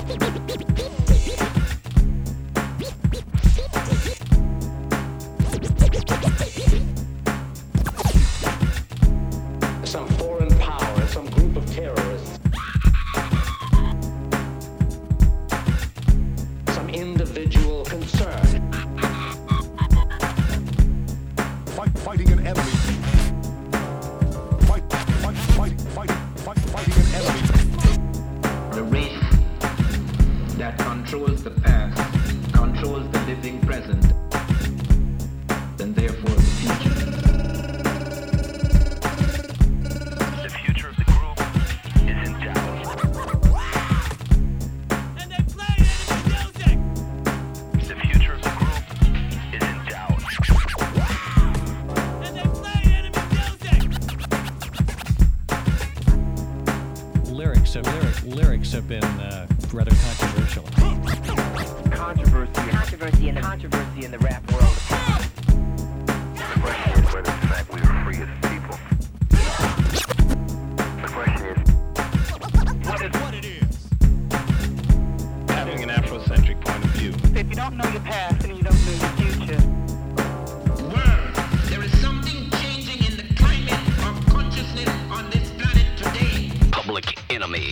Some foreign power, some group of terrorists, some individual concern. Fighting an enemy. Fighting an enemy. The race that controls the past controls the living present, and therefore the future. The future of the group is in doubt. And they play enemy music! The future of the group is in doubt. And they play enemy music! Lyrics have been rather controversial. Controversy in the rap world. The question is whether in fact we are free as people. The question is What it is. having an Afrocentric point of view. If you don't know your past and